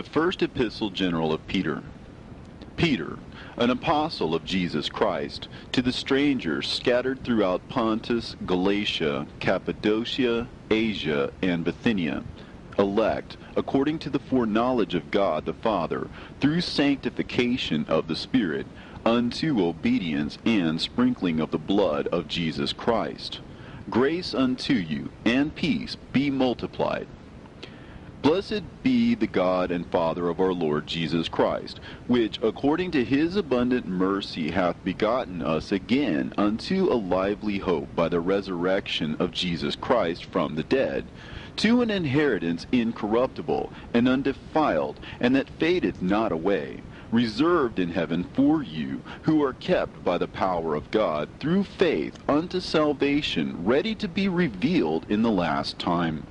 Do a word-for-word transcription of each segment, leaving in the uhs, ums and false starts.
The first epistle general of Peter. Peter, an apostle of Jesus Christ, to the strangers scattered throughout Pontus, Galatia, Cappadocia, Asia, and Bithynia, elect, according to the foreknowledge of God the Father, through sanctification of the Spirit, unto obedience and sprinkling of the blood of Jesus Christ. Grace unto you, and peace be multiplied. Blessed be the God and Father of our Lord Jesus Christ, which according to his abundant mercy hath begotten us again unto a lively hope by the resurrection of Jesus Christ from the dead, to an inheritance incorruptible and undefiled, and that fadeth not away, reserved in heaven for you, who are kept by the power of God through faith unto salvation, ready to be revealed in the last time.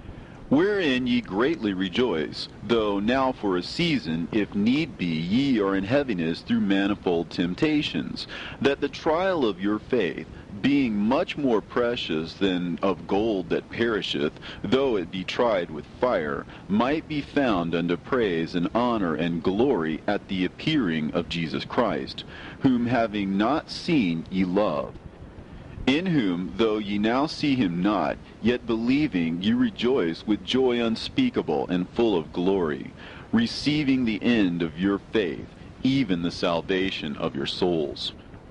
Wherein ye greatly rejoice, though now for a season, if need be, ye are in heaviness through manifold temptations, that the trial of your faith, being much more precious than of gold that perisheth, though it be tried with fire, might be found unto praise and honor and glory at the appearing of Jesus Christ, whom having not seen ye love. In whom, though ye now see him not, yet believing ye rejoice with joy unspeakable and full of glory, receiving the end of your faith, even the salvation of your souls.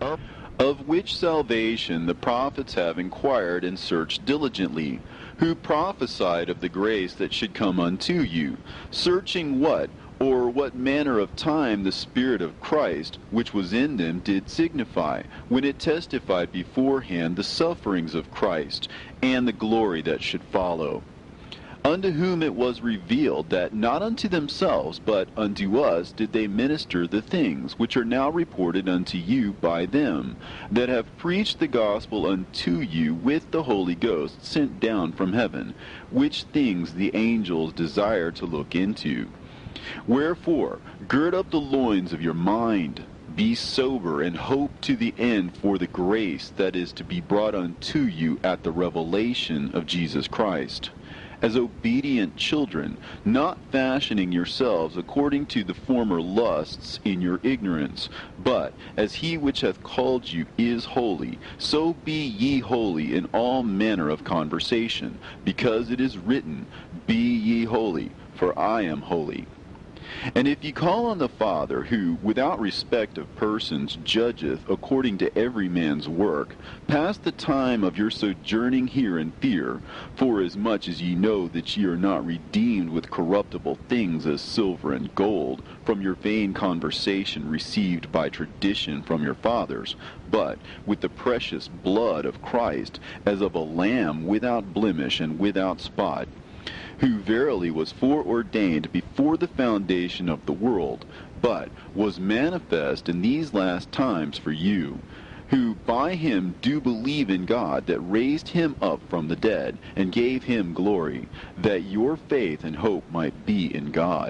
Of which salvation the prophets have inquired and searched diligently, who prophesied of the grace that should come unto you, searching what, or what manner of time the Spirit of Christ, which was in them, did signify, when it testified beforehand the sufferings of Christ, and the glory that should follow. Unto whom it was revealed that not unto themselves, but unto us did they minister the things which are now reported unto you by them, that have preached the gospel unto you with the Holy Ghost sent down from heaven, which things the angels desire to look into. Wherefore, gird up the loins of your mind, be sober, and hope to the end for the grace that is to be brought unto you at the revelation of Jesus Christ. As obedient children, not fashioning yourselves according to the former lusts in your ignorance, but as he which hath called you is holy, so be ye holy in all manner of conversation, because it is written, Be ye holy, for I am holy. And if ye call on the Father, who, without respect of persons, judgeth according to every man's work, pass the time of your sojourning here in fear, forasmuch as ye know that ye are not redeemed with corruptible things as silver and gold, from your vain conversation received by tradition from your fathers, but with the precious blood of Christ, as of a lamb without blemish and without spot, who verily was foreordained before the foundation of the world, but was manifest in these last times for you, who by him do believe in God, that raised him up from the dead, and gave him glory, that your faith and hope might be in God.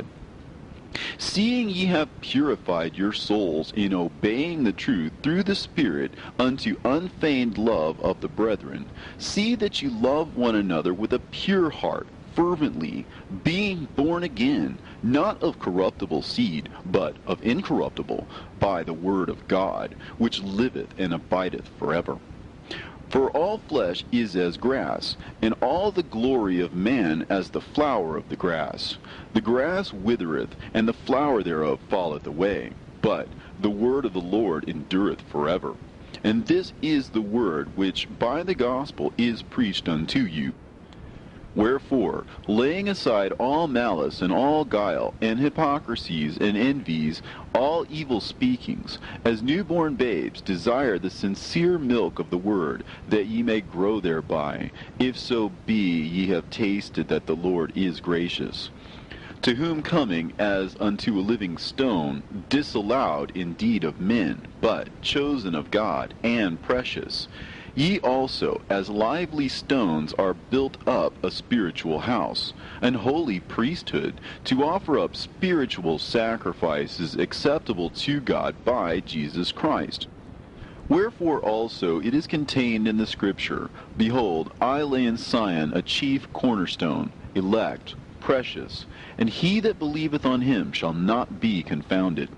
Seeing ye have purified your souls in obeying the truth through the Spirit unto unfeigned love of the brethren, see that you love one another with a pure heart, fervently, being born again, not of corruptible seed, but of incorruptible, by the word of God, which liveth and abideth forever. For all flesh is as grass, and all the glory of man as the flower of the grass. The grass withereth, and the flower thereof falleth away, but the word of the Lord endureth forever. And this is the word which by the gospel is preached unto you. Wherefore, laying aside all malice and all guile, and hypocrisies and envies, all evil speakings, as newborn babes desire the sincere milk of the word, that ye may grow thereby, if so be ye have tasted that the Lord is gracious. To whom coming as unto a living stone, disallowed indeed of men, but chosen of God, and precious, ye also, as lively stones, are built up a spiritual house, an holy priesthood, to offer up spiritual sacrifices acceptable to God by Jesus Christ. Wherefore also it is contained in the Scripture, Behold, I lay in Sion a chief cornerstone, elect, precious, and he that believeth on him shall not be confounded.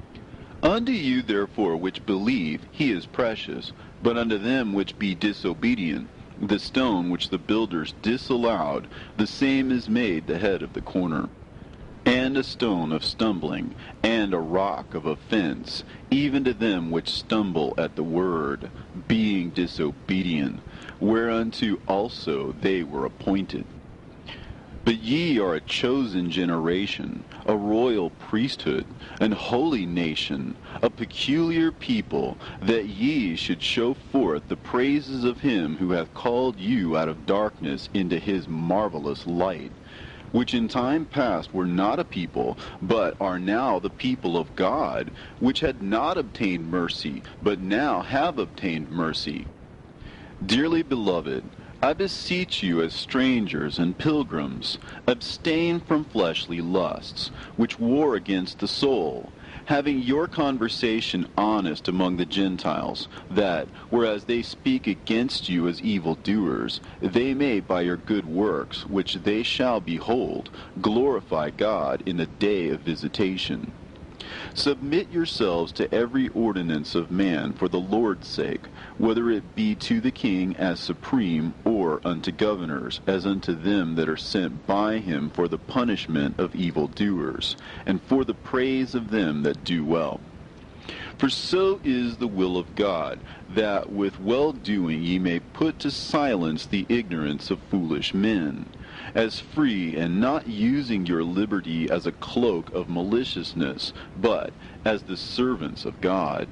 Unto you therefore which believe he is precious, but unto them which be disobedient, the stone which the builders disallowed, the same is made the head of the corner. And a stone of stumbling, and a rock of offense, even to them which stumble at the word, being disobedient, whereunto also they were appointed. But ye are a chosen generation, a royal priesthood, an holy nation, a peculiar people, that ye should show forth the praises of him who hath called you out of darkness into his marvelous light, which in time past were not a people, but are now the people of God, which had not obtained mercy, but now have obtained mercy. Dearly beloved, I beseech you as strangers and pilgrims, abstain from fleshly lusts, which war against the soul, having your conversation honest among the Gentiles, that, whereas they speak against you as evildoers, they may by your good works, which they shall behold, glorify God in the day of visitation. Submit yourselves to every ordinance of man for the Lord's sake, whether it be to the king as supreme, or unto governors, as unto them that are sent by him for the punishment of evildoers, and for the praise of them that do well. For so is the will of God, that with well-doing ye may put to silence the ignorance of foolish men, as free, and not using your liberty as a cloak of maliciousness, but as the servants of God.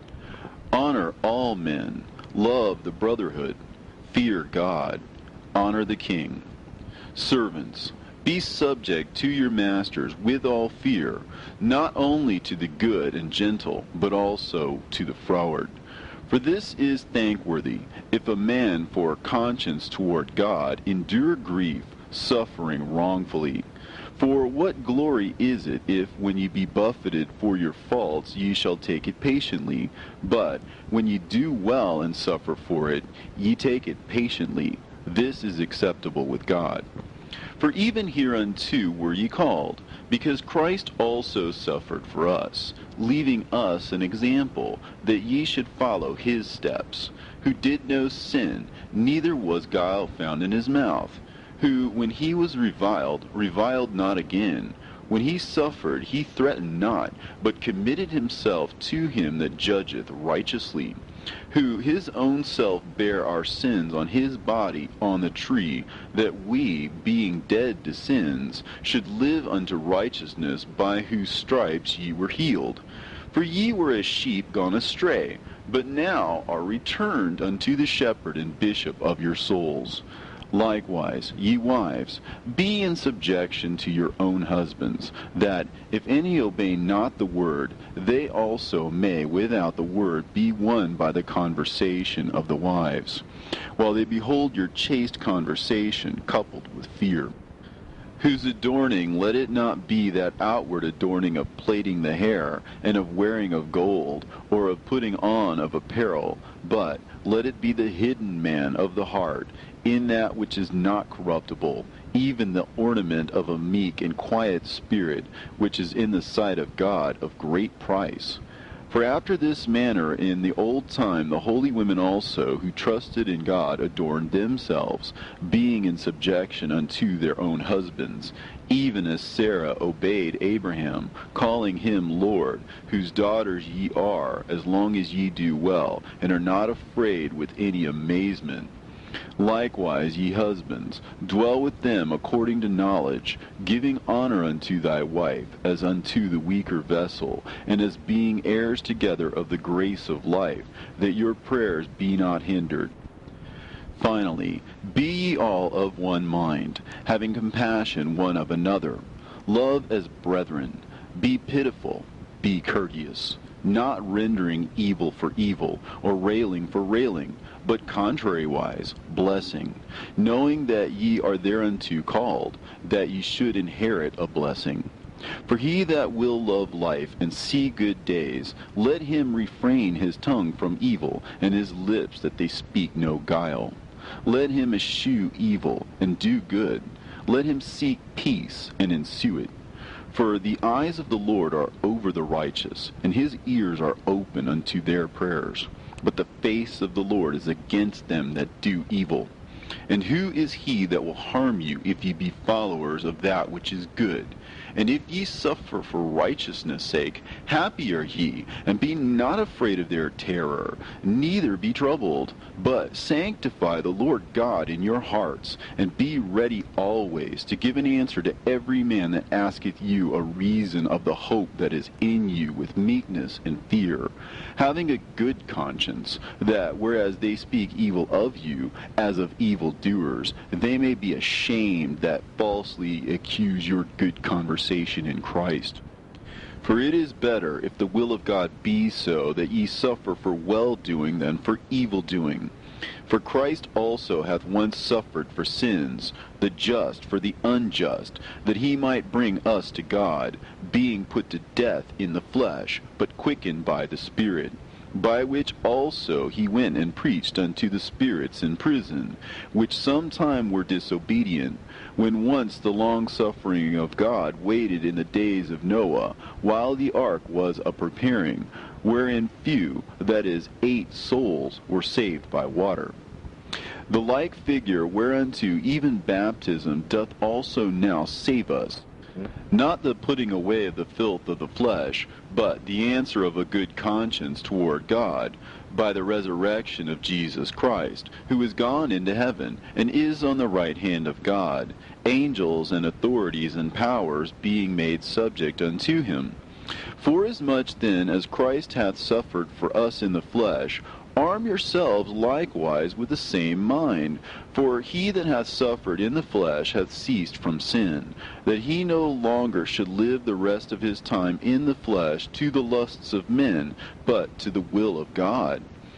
Honor all men, love the brotherhood, fear God, honor the king. Servants, be subject to your masters with all fear, not only to the good and gentle, but also to the froward. For this is thankworthy, if a man for conscience toward God endure grief, suffering wrongfully. For what glory is it, if, when ye be buffeted for your faults, ye shall take it patiently? But, when ye do well and suffer for it, ye take it patiently. This is acceptable with God. For even hereunto were ye called, because Christ also suffered for us, leaving us an example, that ye should follow his steps, who did no sin, neither was guile found in his mouth, who, when he was reviled, reviled not again. When he suffered, he threatened not, but committed himself to him that judgeth righteously, who his own self bare our sins on his body on the tree, that we, being dead to sins, should live unto righteousness, by whose stripes ye were healed. For ye were as sheep gone astray, but now are returned unto the shepherd and bishop of your souls. Likewise, ye wives, be in subjection to your own husbands, that, if any obey not the word, they also may without the word be won by the conversation of the wives, while they behold your chaste conversation coupled with fear. Whose adorning let it not be that outward adorning of plaiting the hair, and of wearing of gold, or of putting on of apparel, but let it be the hidden man of the heart, in that which is not corruptible, even the ornament of a meek and quiet spirit, which is in the sight of God of great price. For after this manner in the old time the holy women also, who trusted in God, adorned themselves, being in subjection unto their own husbands, even as Sarah obeyed Abraham, calling him Lord, whose daughters ye are, as long as ye do well, and are not afraid with any amazement. Likewise, ye husbands, dwell with them according to knowledge, giving honor unto thy wife, as unto the weaker vessel, and as being heirs together of the grace of life, that your prayers be not hindered. Finally, be ye all of one mind, having compassion one of another. Love as brethren. Be pitiful, be courteous, not rendering evil for evil, or railing for railing, but contrariwise, blessing, knowing that ye are thereunto called, that ye should inherit a blessing. For he that will love life and see good days, let him refrain his tongue from evil, and his lips that they speak no guile. Let him eschew evil, and do good. let him seek peace and ensue it. For the eyes of the Lord are over the righteous, and his ears are open unto their prayers. But the face of the Lord is against them that do evil. And who is he that will harm you, if ye be followers of that which is good? And if ye suffer for righteousness' sake, happy are ye, and be not afraid of their terror, neither be troubled, but sanctify the Lord God in your hearts, and be ready always to give an answer to every man that asketh you a reason of the hope that is in you with meekness and fear, having a good conscience, that whereas they speak evil of you, as of evildoers, they may be ashamed that falsely accuse your good conversation in Christ. For it is better, if the will of God be so, that ye suffer for well-doing than for evil-doing. For Christ also hath once suffered for sins, the just for the unjust, that he might bring us to God, being put to death in the flesh, but quickened by the Spirit. By which also he went and preached unto the spirits in prison, which sometime were disobedient, when once the long-suffering of God waited in the days of Noah, while the ark was a-preparing, wherein few, that is, eight souls, were saved by water. The like figure whereunto even baptism doth also now save us, not the putting away of the filth of the flesh, but the answer of a good conscience toward God, by the resurrection of Jesus Christ, who is gone into heaven, and is on the right hand of God, angels and authorities and powers being made subject unto him. Forasmuch then as Christ hath suffered for us in the flesh, arm yourselves likewise with the same mind. For he that hath suffered in the flesh hath ceased from sin, that he no longer should live the rest of his time in the flesh to the lusts of men, but to the will of God.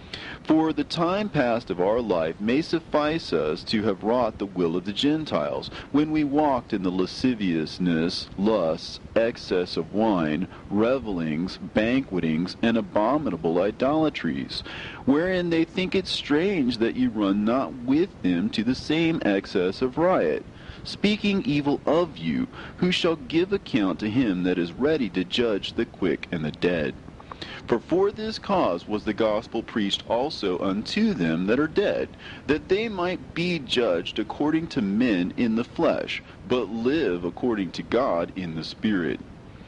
For the time past of our life may suffice us to have wrought the will of the Gentiles, when we walked in the lasciviousness, lusts, excess of wine, revellings, banquetings, and abominable idolatries, wherein they think it strange that ye run not with them to the same excess of riot, speaking evil of you, who shall give account to him that is ready to judge the quick and the dead. For for this cause was the gospel preached also unto them that are dead, that they might be judged according to men in the flesh, but live according to God in the Spirit.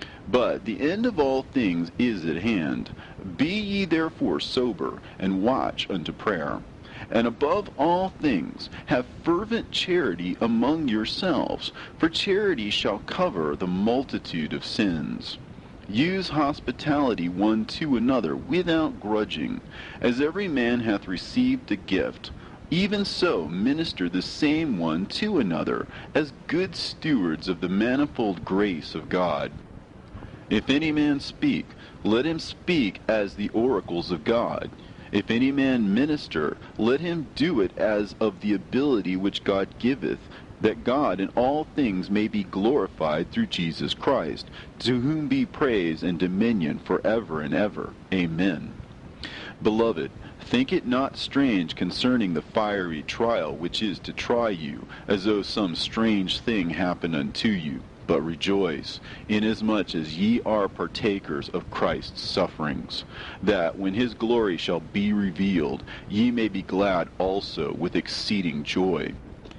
But the end of all things is at hand. Be ye therefore sober, and watch unto prayer. And above all things, have fervent charity among yourselves, for charity shall cover the multitude of sins. Use hospitality one to another without grudging, as every man hath received a gift. Even so minister the same one to another, as good stewards of the manifold grace of God. If any man speak, let him speak as the oracles of God. If any man minister, let him do it as of the ability which God giveth, that God in all things may be glorified through Jesus Christ, to whom be praise and dominion forever and ever. Amen. Beloved, think it not strange concerning the fiery trial which is to try you, as though some strange thing happened unto you. But rejoice, inasmuch as ye are partakers of Christ's sufferings, that when his glory shall be revealed, ye may be glad also with exceeding joy.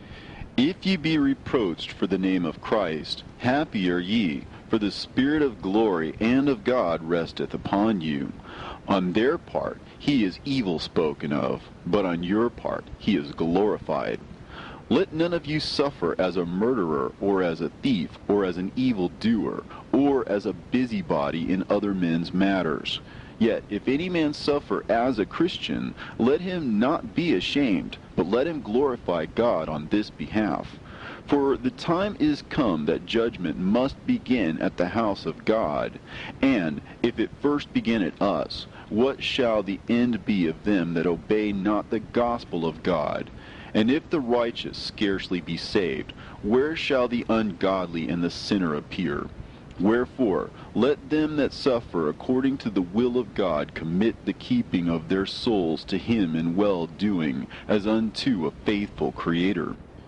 If ye be reproached for the name of Christ, happy are ye, for the Spirit of glory and of God resteth upon you. On their part he is evil spoken of, but on your part he is glorified. Let none of you suffer as a murderer, or as a thief, or as an evildoer, or as a busybody in other men's matters. Yet if any man suffer as a Christian, let him not be ashamed, but let him glorify God on this behalf. For the time is come that judgment must begin at the house of God. And if it first begin at us, what shall the end be of them that obey not the gospel of God? And if the righteous scarcely be saved, where shall the ungodly and the sinner appear? Wherefore, let them that suffer according to the will of God commit the keeping of their souls to him in well-doing, as unto a faithful Creator.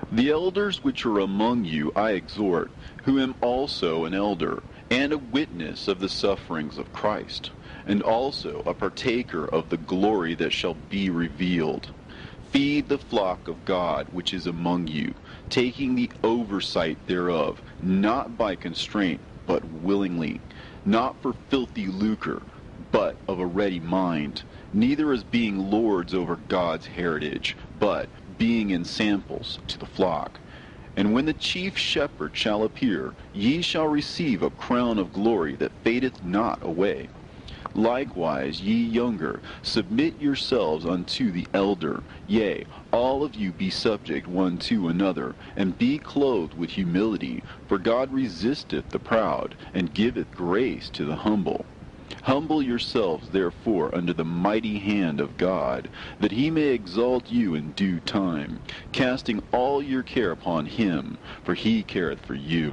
The elders which are among you I exhort, who am also an elder, and a witness of the sufferings of Christ, and also a partaker of the glory that shall be revealed. Feed the flock of God which is among you, taking the oversight thereof, not by constraint, but willingly, not for filthy lucre, but of a ready mind, neither as being lords over God's heritage, but being in samples to the flock. And when the chief shepherd shall appear, ye shall receive a crown of glory that fadeth not away. Likewise, ye younger, submit yourselves unto the elder. Yea, all of you be subject one to another, and be clothed with humility. For God resisteth the proud, and giveth grace to the humble. Humble yourselves, therefore, under the mighty hand of God, that he may exalt you in due time, casting all your care upon him, for he careth for you.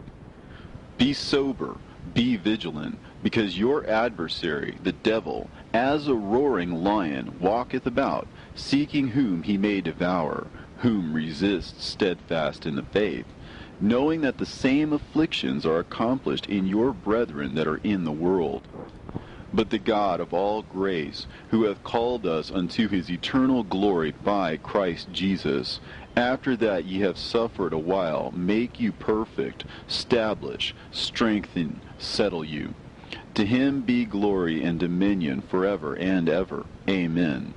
Be sober, be vigilant, because your adversary, the devil, as a roaring lion, walketh about, seeking whom he may devour, whom resist steadfast in the faith, knowing that the same afflictions are accomplished in your brethren that are in the world. But the God of all grace, who hath called us unto his eternal glory by Christ Jesus, after that ye have suffered a while, make you perfect, establish, strengthen, settle you. To him be glory and dominion forever and ever. Amen.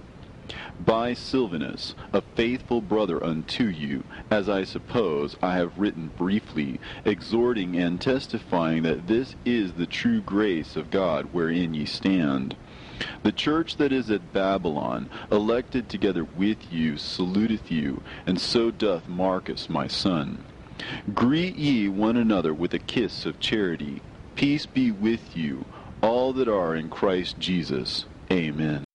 By Silvanus, a faithful brother unto you, as I suppose I have written briefly, exhorting and testifying that this is the true grace of God wherein ye stand. The church that is at Babylon, elected together with you, saluteth you, and so doth Marcus my son. Greet ye one another with a kiss of charity. Peace be with you, all that are in Christ Jesus. Amen.